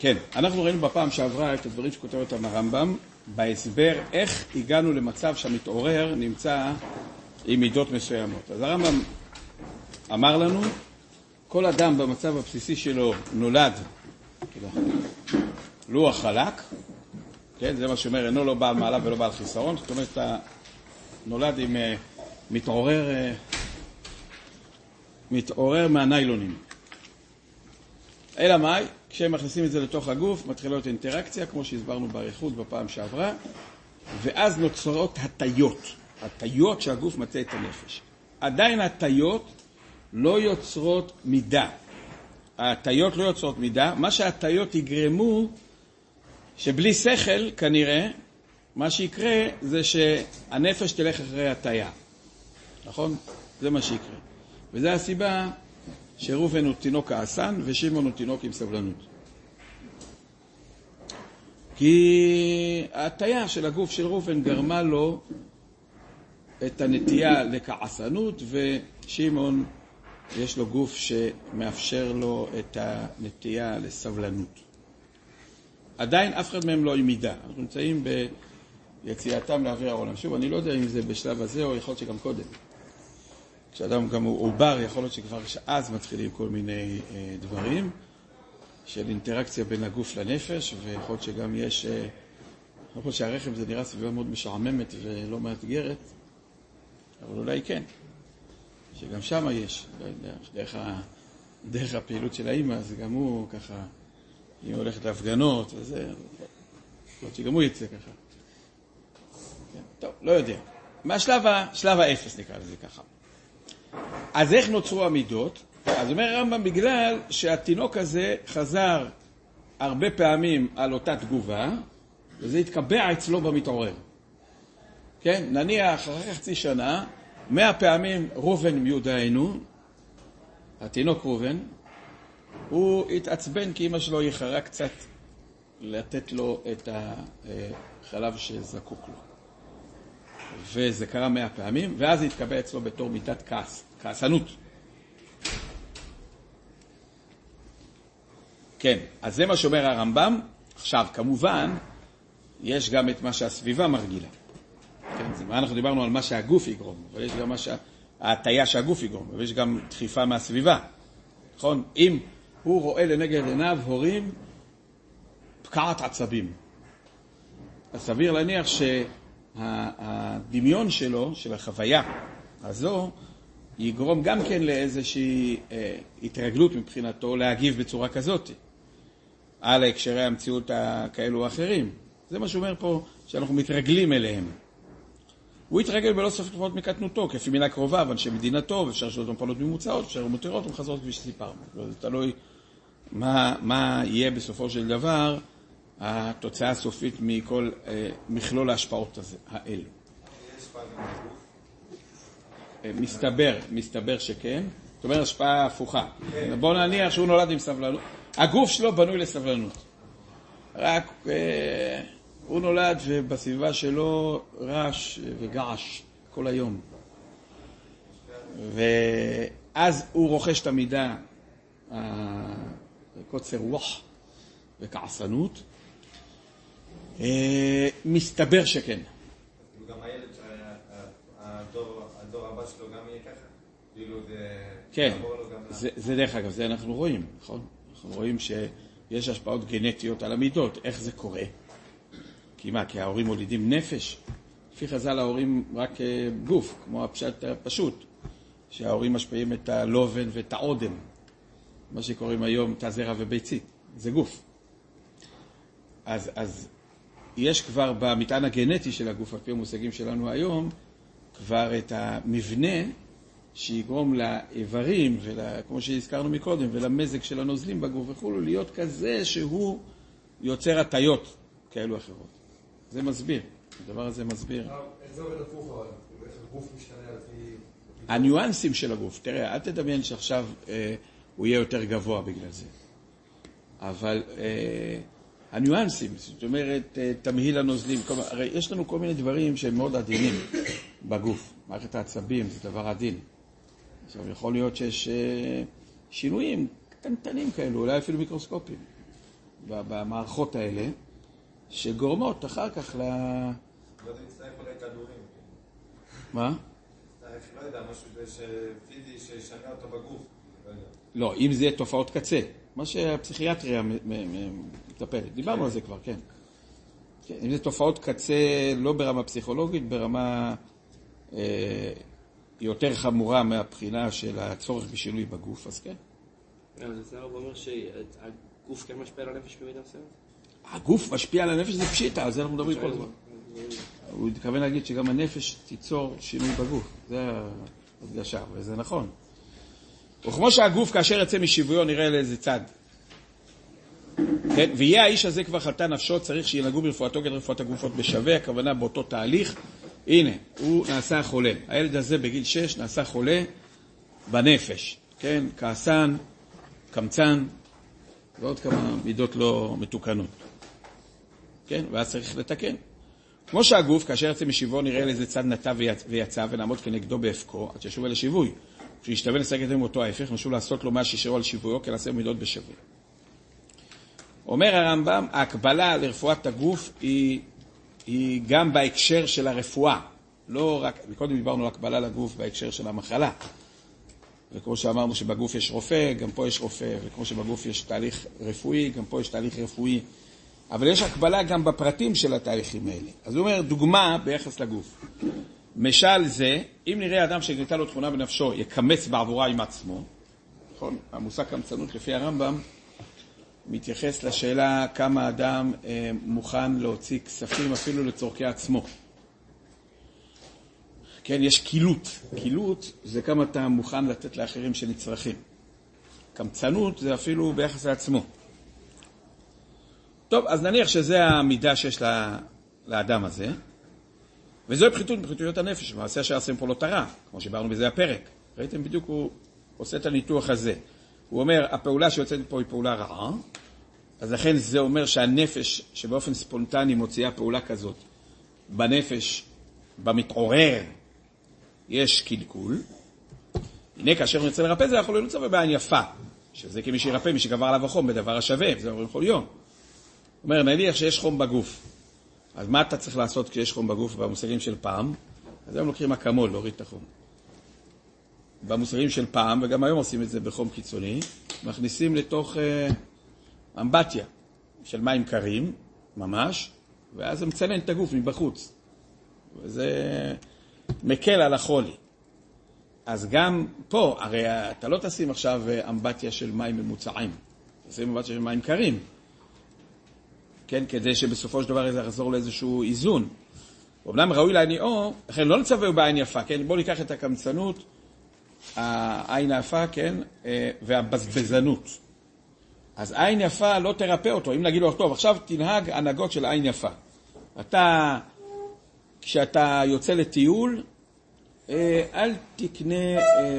כן, אנחנו ראינו בפעם שעברה את הדברים שכותב אותם הרמב"ם, בהסבר איך הגענו למצב שהמתעורר נמצא עם מידות מסוימות. אז הרמב"ם אמר לנו, כל אדם במצב הבסיסי שלו נולד לוח חלק, כן, זה מה שאומר, אינו לא בעל מעלה ולא בעל חיסרון, זאת אומרת, אתה נולד עם מתעורר מהניילונים. אלא מאי, כשהם מכניסים את זה לתוך הגוף, מתחילה להיות אינטראקציה, כמו שהסברנו באריכות בפעם שעברה, ואז נוצרות הטיות שהגוף מצא את הנפש. עדיין הטיות לא יוצרות מידה. הטיות לא יוצרות מידה, מה שהטיות יגרמו, שבלי שכל כנראה, מה שיקרה זה שהנפש תלך אחרי הטיה. נכון? זה מה שיקרה. וזו הסיבה שראובן הוא תינוק כעסן ושמעון הוא תינוק עם סבלנות. כי ההטיה של הגוף של ראובן גרמה לו את הנטייה לכעסנות, ושמעון יש לו גוף שמאפשר לו את הנטייה לסבלנות. עדיין אף אחד מהם לא עם מידה. אנחנו נמצאים ביציאתם לאוויר העולם. שוב, אני לא יודע אם זה בשלב הזה או יכול להיות שגם קודם. כשאדם גם הוא עובר, יכול להיות שכבר אז מתחילים כל מיני דברים של אינטראקציה בין הגוף לנפש, ויכול להיות שגם יש, יכול להיות שהרחם זה נראה סביבה מאוד משעממת ולא מאתגרת, אבל אולי כן, שגם שם יש, דרך הפעילות של האמא, אז גם הוא ככה, היא הולכת להפגנות, וזה, יכול להיות שגם הוא יצא ככה. כן, טוב, לא יודע. שלב האפס נקרא לזה ככה. אז איך נוצרו המידות? אז אומר הרמב"ם, בגלל שהתינוק הזה חזר הרבה פעמים על אותה תגובה, וזה התקבע אצלו במתעורר. כן? נניח אחרי חצי שנה, 100 פעמים ראובן מיודענו, התינוק ראובן, הוא התעצבן כי אמא שלו יחרה קצת לתת לו את החלב שזקוק לו. וזה קרה 100 פעמים, ואז זה התקבע אצלו בתור מידת כעסנות. כן, אז זה מה שאומר הרמב"ם. עכשיו, כמובן, יש גם את מה שהסביבה מרגילה. כן, זה מה אנחנו דיברנו על מה שהגוף יגרום, אבל יש גם ההטיה שהגוף יגרום, ויש גם דחיפה מהסביבה. נכון? אם הוא רואה לנגד עיניו הורים פקעת עצבים, אז סביר להניח שהדמיון שלו, של החוויה הזו, יגרום גם כן לאיזושהי התרגלות מבחינתו להגיב בצורה כזאת על ההקשרי המציאות כאלו או אחרים. זה מה שאומר פה, שאנחנו מתרגלים אליהם. הוא יתרגל בלא סוף לפחות מקטנותו, כפי מילה קרובה, אנשי מדינתו, ואפשר שלא מפלות ממוצעות, אפשר מותרות ומחזרות כפי שסיפרנו. זה תלוי מה יהיה בסופו של דבר התוצאה הסופית מכל מכלול ההשפעות האלו. מסתבר שכן. זאת אומרת, השפעה הפוכה. בואו נניח שהוא נולד עם סבלנות. הגוף שלו בנוי לסבלנות. רק הוא נולד ובסביבה שלו רעש וגעש כל היום. ואז הוא רוכש את המידה קוצר רוח וכעסנות. מסתבר שכן. גם הילד הדור הבא שלו גם יהיה ככה? כן, זה דרך אגב, זה אנחנו רואים, נכון? אנחנו רואים שיש השפעות גנטיות על המידות. איך זה קורה? כי מה? כי ההורים מולידים נפש. לפי חז"ל ההורים רק גוף, כמו הפשט הפשוט, שההורים משפיעים את הלובן ואת העודם, מה שקוראים היום תא זרע וביצית, זה גוף. אז יש כבר במטען הגנטי של הגוף, על פי המושגים שלנו היום, כבר את המבנה שיגרום לאיברים, כמו שהזכרנו מקודם, ולמזג של הנוזלים בגוף וכולו, להיות כזה שהוא יוצר הטיות כאלו אחרות. זה מסביר, הדבר הזה מסביר. איך זה עובד הפוך אבל? איך הגוף משתנה על פי... הניואנסים של הגוף, תראה, אל תדמיין שעכשיו הוא יהיה יותר גבוה בגלל זה. אבל הניואנסים, זאת אומרת, תמהיל הנוזלים, הרי יש לנו כל מיני דברים שהם מאוד עדינים בגוף. מערכת העצבים זה דבר עדין. עכשיו, יכול להיות שיש שינויים קטנטנים כאלו, אולי אפילו מיקרוסקופיים. במערכות האלה, שגורמות אחר כך לא יודע, נצטרך אולי כדורים. מה? נצטרך, לא יודע, משהו פיזי שישנה אותו בגוף. לא, אם זה תופעות קצה. מה שהפסיכיאטריה מטפלת. דיברנו על זה כבר, כן. אם זה תופעות קצה לא ברמה פסיכולוגית, ברמה יותר חמורה מהבחינה של הצורך בשינוי בגוף, אז כן. אז זה אומר שהגוף כן משפיע על הנפש במידה מסוימת? הגוף משפיע על הנפש, זה פשיטה, על זה אנחנו מדברים כל הזמן. הוא התכוון להגיד שגם הנפש תיצור שינוי בגוף. זה הדגשה, וזה נכון. וכמו שהגוף כאשר יצא משיוויו נראה לאיזה צד. כן? ויהיה האיש הזה כבר חלתה נפשו, צריך שינהגו ברפואתו כדי רפואת הגופות בשווה, הכוונה באותו תהליך. הנה, הוא נעשה חולה. הילד הזה בגיל 6 נעשה חולה בנפש. כן? כעסן, קמצן, ועוד כמה מידות לא מתוקנות. כן? ואז צריך לתקן. כמו שהגוף, כאשר יצא משיוו, נראה לאיזה צד נטע ויצא, ונעמוד כנגדו בהפקו, עד שישוב אל השיווי. כשישתווה לשחק עם אותו ההפך, נשוב לעשות לו מה שישארו על שיוויו, כנעשה מידות בשווה. אומר הרמב"ם, ההקבלה לרפואת הגוף היא גם בהקשר של הרפואה. לא רק, קודם דיברנו על הקבלה לגוף בהקשר של המחלה. וכמו שאמרנו שבגוף יש רופא, גם פה יש רופא, וכמו שבגוף יש תהליך רפואי, גם פה יש תהליך רפואי. אבל יש הקבלה גם בפרטים של התהליכים האלה. אז הוא אומר, דוגמה ביחס לגוף. משל זה, אם נראה אדם שגניתה לו תכונה בנפשו, יקמץ בעבורה עם עצמו, נכון? המושג קמצנות לפי הרמב"ם, מתייחס לשאלה כמה אדם מוכן להוציא כספים אפילו לצורכי עצמו. כן, יש קילות. קילות זה כמה אתה מוכן לתת לאחרים שנצרכים. קמצנות זה אפילו ביחס לעצמו. טוב, אז נניח שזה המידה שיש לאדם הזה, וזוהי פחיתות מפחיתויות הנפש, מעשה שעשים פה לא תרע, כמו שבארנו בזה הפרק. ראיתם בדיוק הוא עושה את הניתוח הזה. הוא אומר, הפעולה שיוצאת פה היא פעולה רעה, אז לכן זה אומר שהנפש שבאופן ספונטני מוציאה פעולה כזאת, בנפש, במתעורר, יש קלקול. הנה, כאשר הוא יוצא לרפא, זה יכול להיות לצווה בעין יפה, שזה כמי שירפא, מי שגבר עליו החום בדבר השווה, זה אומרים כל יום. הוא אומר, נניח שיש חום בגוף. אז מה אתה צריך לעשות כשיש חום בגוף במושגים של פעם? אז היום לוקחים אקמול, להוריד את החום. במושגים של פעם, וגם היום עושים את זה בחום קיצוני, מכניסים לתוך אמבטיה של מים קרים, ממש, ואז זה מצנן את הגוף מבחוץ. וזה מקל על החולי. אז גם פה, הרי אתה לא תשים עכשיו אמבטיה של מים ממוצעים. תשים אמבטיה של מים קרים. כן, כדי שבסופו של דבר זה יחזור לאיזשהו איזון. אמנם ראוי להניעו, לכן לא נצווה בעין יפה, כן? בואו ניקח את הקמצנות, העין היפה, כן? והבזבזנות. אז עין יפה לא תרפא אותו. אם נגיד לו, טוב, עכשיו תנהג הנהגות של עין יפה. אתה, כשאתה יוצא לטיול, אל תקנה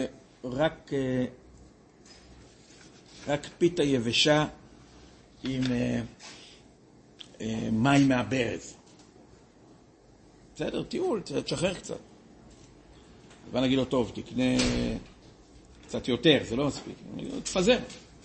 רק פיתה יבשה עם מים מהברז. בסדר, טיול, תשחרר קצת. בוא נגיד לו, טוב, תקנה קצת יותר, זה לא מספיק. תפזר.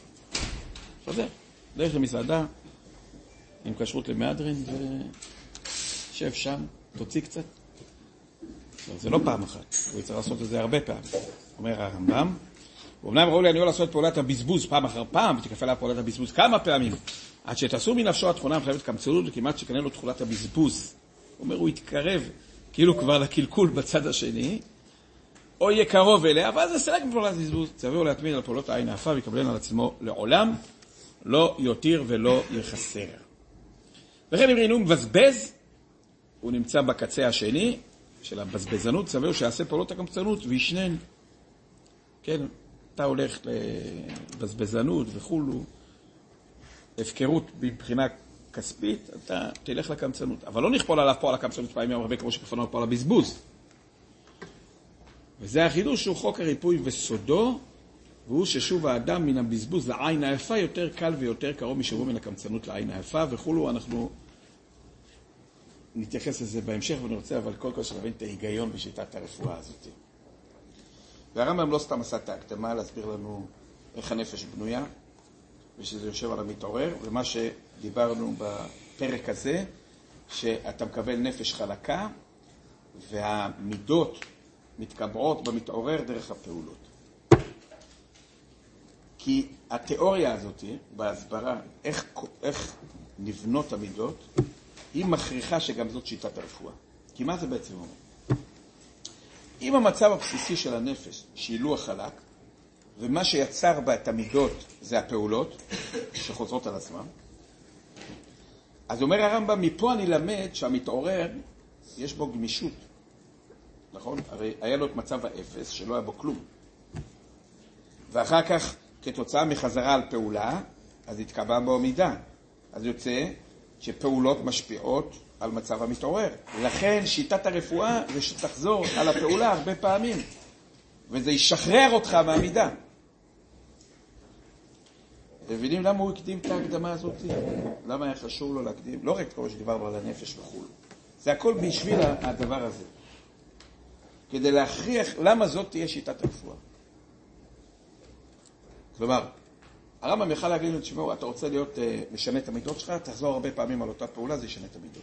דרך למסעדה, עם כשרות למהדרין, ושב שם, תוציא קצת. זה לא פעם אחת, הוא צריך לעשות את זה הרבה פעמים. אומר הרמב"ם, ואומנם ראו לי, אני יכול לעשות פעולת הבזבוז פעם אחר פעם, ותקפה לה פעולת הבזבוז כמה פעמים, עד שתעשו מנפשו התכונה המחייבת קמצנות, וכמעט שקנה לו תכולת הבזבוז. הוא אומר, הוא יתקרב, כאילו כבר לקלקול בצד השני, או יהיה קרוב אליה, ואז זה סלק בפעולת הבזבוז. צווהו להתמיד על פעולות העין האפה, ויקבלן על עצמו לעולם, לא יותיר ולא יחסר. לכן אם ראינו מבזבז, הוא נמצא בקצה השני של הבזבזנות, צווהו שיעשה פעולות הקמצנות וישנן. כן, אתה הולך לבזבזנות וכולו, הפקרות מבחינה כספית, אתה תלך לקמצנות. אבל לא נכפול עליו פה על הקמצנות פעמים הרבה כמו שכפנו פה על הבזבוז. וזה החידוש שהוא חוק הריפוי וסודו, והוא ששוב האדם מן הבזבוז לעין היפה יותר קל ויותר קרוב משובו מן הקמצנות לעין היפה וכולו. אנחנו נתייחס לזה בהמשך ואני רוצה אבל כל כך שנבין את ההיגיון בשיטת הרפואה הזאת. והרמב"ם לא סתם עשה את ההקדמה להסביר לנו איך הנפש בנויה ושזה יושב על המתעורר, ומה שדיברנו בפרק הזה, שאתה מקבל נפש חלקה, והמידות מתקבעות במתעורר דרך הפעולות. כי התיאוריה הזאת, בהסברה, איך לבנות המידות, היא מכריחה שגם זאת שיטת הרפואה. כי מה זה בעצם אומר? אם המצב הבסיסי של הנפש, שהילוח חלק, ומה שיצר בה את המידות זה הפעולות, שחוזרות על עצמם, אז אומר הרמב"ם, מפה אני למד שהמתעורר, יש בו גמישות. נכון? הרי היה לו את מצב האפס, שלא היה בו כלום. ואחר כך, כתוצאה מחזרה על פעולה, אז התקבע בו מידה. אז יוצא שפעולות משפיעות על מצב המתעורר. לכן שיטת הרפואה זה שתחזור על הפעולה הרבה פעמים, וזה ישחרר אותך מהמידה. מבינים למה הוא הקדים את ההקדמה הזאת? למה היה חשוב לו להקדים? לא רק כמו שדיברנו על הנפש וכו'. זה הכל בשביל הדבר הזה. כדי להכריח למה זאת תהיה שיטת הרפואה. כלומר, הרמב"ם יכל להגיד לו, תשמעו, אתה רוצה להיות משנה את המידות שלך, תחזור הרבה פעמים על אותה פעולה, זה ישנה את המידות.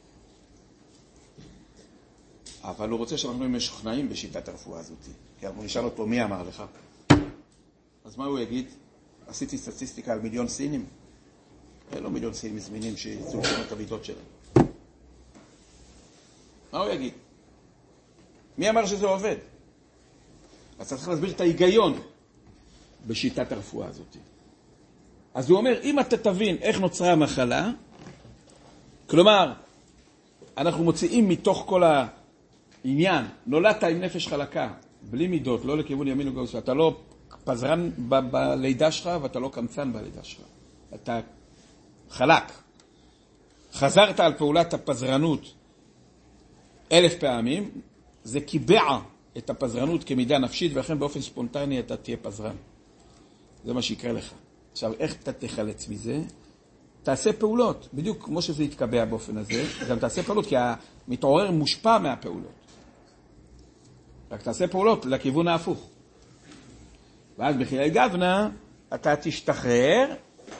אבל הוא רוצה שאנחנו משוכנעים בשיטת הרפואה הזאת. כי אנחנו נשאל אותו, מי אמר לך? אז מה הוא יגיד? עשיתי סטטיסטיקה על 1,000,000 סינים. לא 1,000,000 סינים זמינים שיצאו לשנות את המידות שלהם. מה הוא יגיד? מי אמר שזה עובד? אז צריך להסביר את ההיגיון בשיטת הרפואה הזאת. אז הוא אומר, אם אתה תבין איך נוצרה המחלה, כלומר, אנחנו מוציאים מתוך כל העניין, נולדת עם נפש חלקה, בלי מידות, לא לכיוון ימין וגאוס, אתה לא פזרן בלידה שלך ואתה לא קמצן בלידה שלך. אתה חלק. חזרת על פעולת הפזרנות 1,000 פעמים, זה קיבע את הפזרנות כמידה נפשית, ולכן באופן ספונטני אתה תהיה פזרן. זה מה שיקרה לך. עכשיו, איך אתה תחלץ מזה? תעשה פעולות, בדיוק כמו שזה יתקבע באופן הזה, גם תעשה פעולות, כי המתעורר מושפע מהפעולות. רק תעשה פעולות לכיוון ההפוך. ואז בחיי גוונה אתה תשתחרר,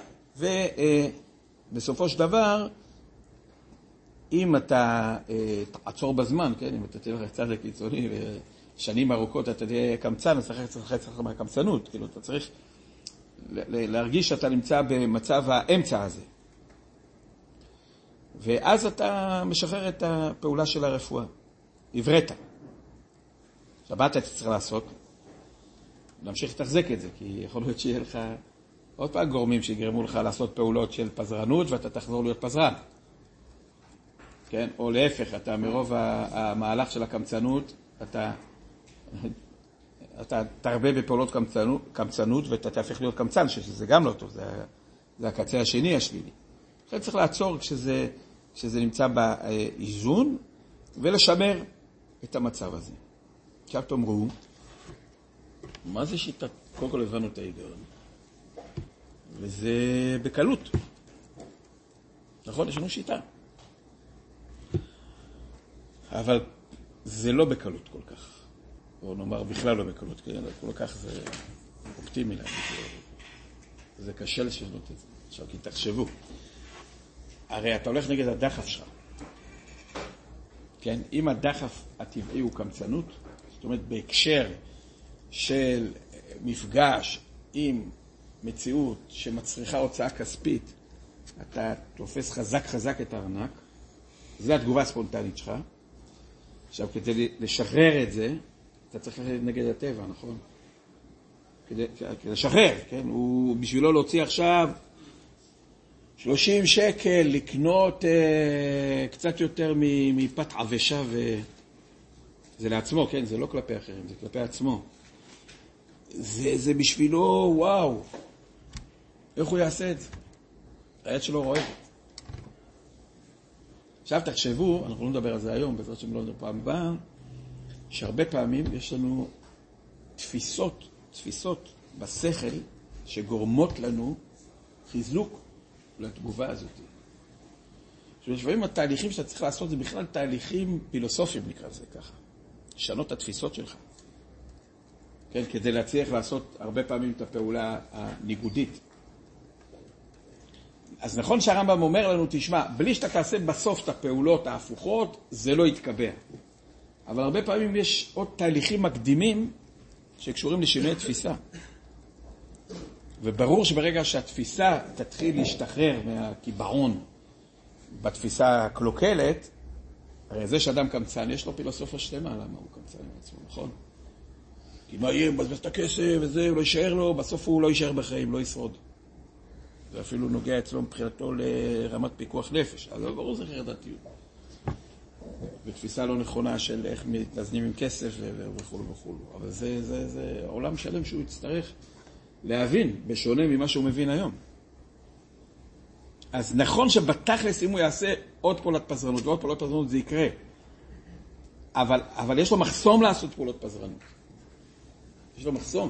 ובסופו של דבר, אם אתה תעצור בזמן, כן? אם אתה תלך לצד הקיצוני ושנים ארוכות אתה תהיה קמצן, אז צריך לך מהקמצנות, כאילו אתה צריך להרגיש שאתה נמצא במצב האמצע הזה. ואז אתה משחרר את הפעולה של הרפואה. עברית. עכשיו, מה אתה צריך לעשות? להמשיך לתחזק את זה, כי יכול להיות שיהיה לך עוד פעם גורמים שיגרמו לך לעשות פעולות של פזרנות, ואתה תחזור להיות פזרן. כן? או להפך, אתה מרוב המהלך של הקמצנות, אתה תרבה בפעולות קמצנות, ואתה תהפך להיות קמצן, שזה גם לא טוב, זה הקצה השני השלילי. לכן צריך לעצור כשזה נמצא באיזון, ולשמר את המצב הזה. עכשיו תאמרו, מה זה שיטת? קודם כל הבנו את ההיגיון. וזה בקלות. נכון, יש לנו שיטה. אבל זה לא בקלות כל כך. או נאמר בכלל לא בקלות, כי כל כך זה אופטימי להגיד. זה קשה לשנות את זה. עכשיו, כי תחשבו. הרי אתה הולך נגד הדחף שלך. כן? אם הדחף הטבעי הוא קמצנות, זאת אומרת, בהקשר של מפגש עם מציאות שמצריכה הוצאה כספית, אתה תופס חזק את הארנק, זו התגובה הספונטנית שלך. עכשיו, כדי לשחרר את זה, אתה צריך נגד הטבע, נכון? כדי לשחרר, כן? הוא בשבילו להוציא עכשיו 30 שקל, לקנות קצת יותר מפת עבשה, זה לעצמו, כן? זה לא כלפי אחרים, זה כלפי עצמו. זה בשבילו, וואו. איך הוא יעשה את זה? היד שלו רואה. עכשיו תחשבו, אנחנו לא נדבר על זה היום, בעזרת שם לא נדבר פעם הבאה, שהרבה פעמים יש לנו תפיסות בשכל שגורמות לנו חיזוק לתגובה הזאת. שבשבילים התהליכים שאתה צריך לעשות זה בכלל תהליכים פילוסופיים, נקרא לזה ככה. לשנות את התפיסות שלך. כן, כדי להצליח לעשות הרבה פעמים את הפעולה הניגודית. אז נכון שהרמב"ם אומר לנו, תשמע, בלי שאתה תעשה בסוף את הפעולות ההפוכות, זה לא יתקבע. אבל הרבה פעמים יש עוד תהליכים מקדימים שקשורים לשינוי תפיסה. וברור שברגע שהתפיסה תתחיל להשתחרר מהקיבעון בתפיסה הקלוקלת, הרי זה שאדם קמצן, יש לו פילוסופיה שלמה למה הוא קמצן עם עצמו, נכון? כי מה יהיה, מבזבז את הכסף וזה, הוא לא יישאר לו, בסוף הוא לא יישאר בחיים, לא ישרוד. זה אפילו נוגע אצלו מבחינתו לרמת פיקוח נפש, אז ברור זה חרדתיות. ותפיסה לא נכונה של איך מתאזנים עם כסף וכו' וכו'. אבל זה עולם שלם שהוא יצטרך להבין, בשונה ממה שהוא מבין היום. אז נכון שבתכלס אם הוא יעשה עוד פעולת פזרנות ועוד פעולות פזרנות זה יקרה. אבל יש לו מחסום לעשות פעולות פזרנות. יש לו מחסום.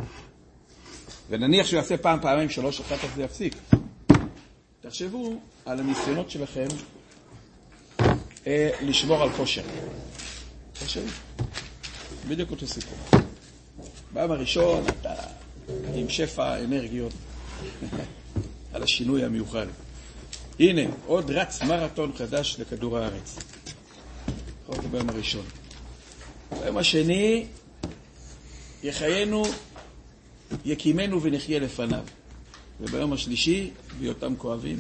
ונניח שהוא יעשה פעם, פעמיים, 3, אחת אז זה יפסיק. תחשבו על הניסיונות שלכם לשמור על כושר. תחשבו. בדיוק אותו סיפור. פעם הראשון אתה עם שפע אנרגיות על השינוי המיוחד. הנה, עוד רץ מרתון חדש לכדור הארץ. נכון, זה ביום הראשון. ביום השני, יחיינו, יקימנו ונחיה לפניו. וביום השלישי, בהיותם כואבים.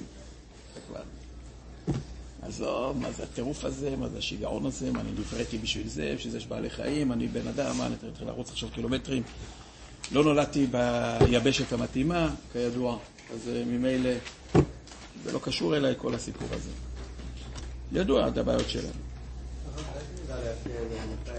אז לא, מה זה הטירוף הזה, מה זה השיגעון הזה, מה אני נבראתי בשביל זה, שזה יש בעלי חיים, אני בן אדם, מה אני צריך לרוץ עכשיו קילומטרים. לא נולדתי ביבשת המתאימה, כידוע, אז ממילא זה לא קשור אליי כל הסיפור הזה. ידוע את הבעיות שלנו.